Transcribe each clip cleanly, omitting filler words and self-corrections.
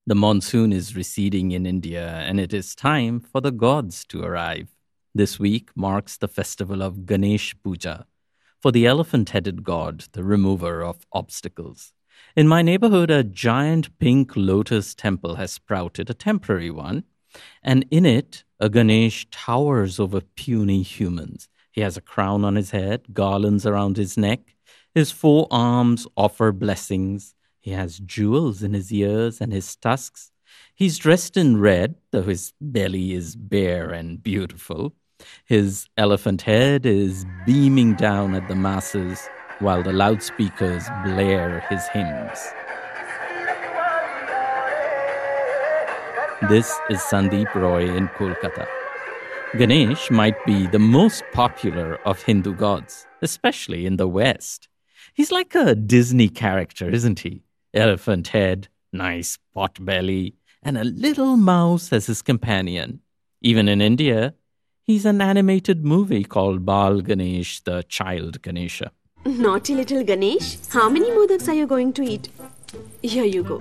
The monsoon is receding in India, and it is time for the gods to arrive. This week marks the festival of Ganesh Puja, for the elephant-headed god, the remover of obstacles. In my neighborhood, a giant pink lotus temple has sprouted, a temporary one, and in it, a Ganesh towers over puny humans. He has a crown on his head, garlands around his neck. His four arms offer blessings. He has jewels in his ears and his tusks. He's dressed in red, though his belly is bare and beautiful. His elephant head is beaming down at the masses while the loudspeakers blare his hymns. This is Sandeep Roy in Kolkata. Ganesh might be the most popular of Hindu gods, especially in the West. He's like a Disney character, isn't he? Elephant head, nice pot belly, and a little mouse as his companion. Even in India, he's an animated movie called Bal Ganesh, the Child Ganesha. Naughty little Ganesh, how many modaks are you going to eat? Here you go.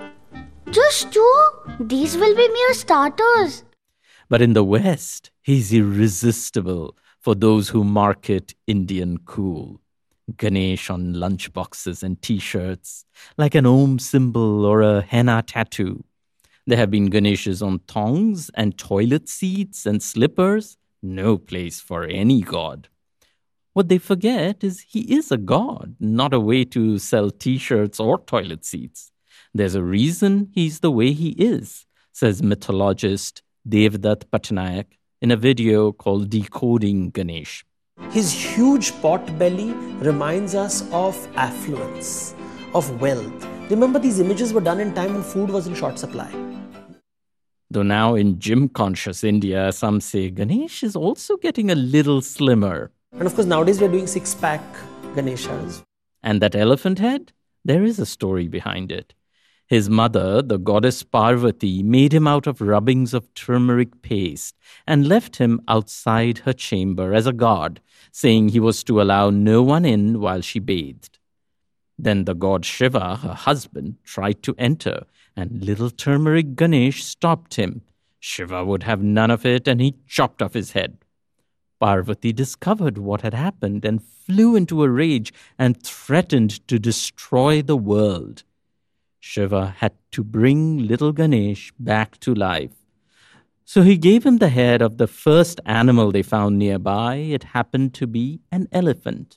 Just two? These will be mere starters. But in the West, he's irresistible for those who market Indian cool. Ganesh on lunchboxes and t-shirts, like an Om symbol or a henna tattoo. There have been Ganeshas on thongs and toilet seats and slippers. No place for any god. What they forget is he is a god, not a way to sell t-shirts or toilet seats. There's a reason he's the way he is, says mythologist Devdutt Patnaik in a video called Decoding Ganesh. His huge pot belly reminds us of affluence, of wealth. Remember, these images were done in time when food was in short supply. Though now in gym-conscious India, some say Ganesh is also getting a little slimmer. And of course, nowadays we're doing six-pack Ganeshas. And that elephant head? There is a story behind it. His mother, the goddess Parvati, made him out of rubbings of turmeric paste and left him outside her chamber as a guard, saying he was to allow no one in while she bathed. Then the god Shiva, her husband, tried to enter, and little turmeric Ganesh stopped him. Shiva would have none of it, and he chopped off his head. Parvati discovered what had happened and flew into a rage and threatened to destroy the world. Shiva had to bring little Ganesh back to life. So he gave him the head of the first animal they found nearby. It happened to be an elephant.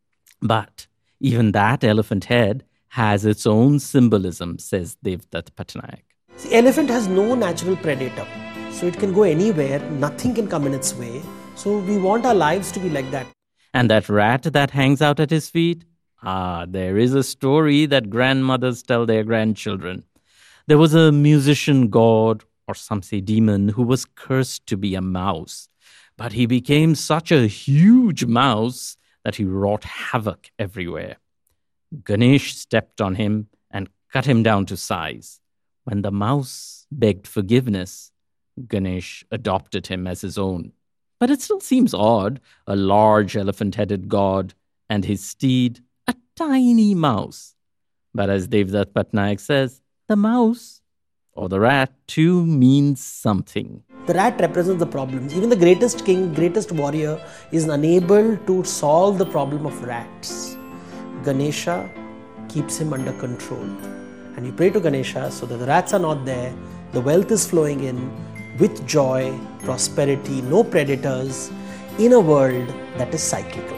But even that elephant head has its own symbolism, says Devdutt Patnaik. The elephant has no natural predator, so it can go anywhere, nothing can come in its way. So we want our lives to be like that. And that rat that hangs out at his feet? There is a story that grandmothers tell their grandchildren. There was a musician god, or some say demon, who was cursed to be a mouse. But he became such a huge mouse that he wrought havoc everywhere. Ganesh stepped on him and cut him down to size. When the mouse begged forgiveness, Ganesh adopted him as his own. But it still seems odd, a large elephant-headed god and his steed, a tiny mouse. But as Devdutt Patnaik says, the mouse, or the rat too, means something. The rat represents the problems. Even the greatest king, greatest warrior is unable to solve the problem of rats. Ganesha keeps him under control. And you pray to Ganesha so that the rats are not there, the wealth is flowing in with joy, prosperity, no predators, in a world that is cyclical.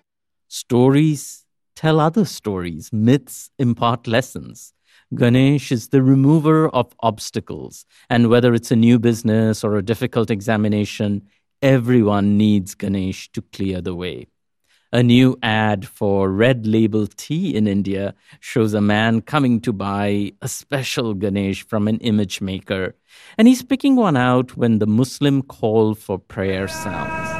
Stories tell other stories. Myths impart lessons. Ganesh is the remover of obstacles. And whether it's a new business or a difficult examination, everyone needs Ganesh to clear the way. A new ad for Red Label tea in India shows a man coming to buy a special Ganesh from an image maker. And he's picking one out when the Muslim call for prayer sounds.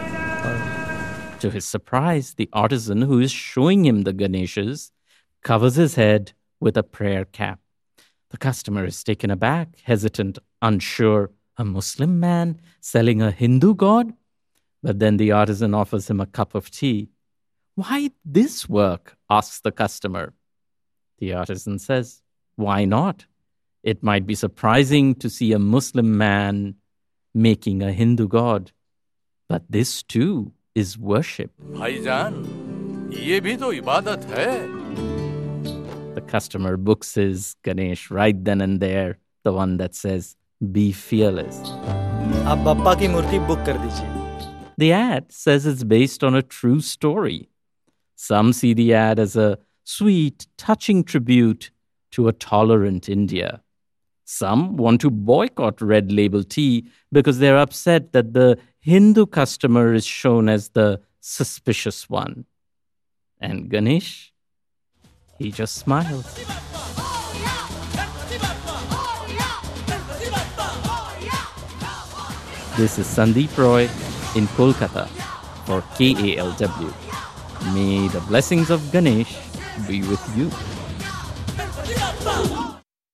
To his surprise, the artisan who is showing him the Ganeshas covers his head with a prayer cap. The customer is taken aback, hesitant, unsure. A Muslim man selling a Hindu god? But then the artisan offers him a cup of tea. "Why this work?" asks the customer. The artisan says, "Why not? It might be surprising to see a Muslim man making a Hindu god, but this too is worship. भाईजान, ये भी तो इबादत है. The customer books his Ganesh right then and there, the one that says, "Be fearless." आप बप्पा की मूर्ति book कर दीजिए. The ad says it's based on a true story. Some see the ad as a sweet, touching tribute to a tolerant India. Some want to boycott Red Label tea because they're upset that the Hindu customer is shown as the suspicious one. And Ganesh, he just smiles. This is Sandeep Roy in Kolkata for KALW. May the blessings of Ganesh be with you.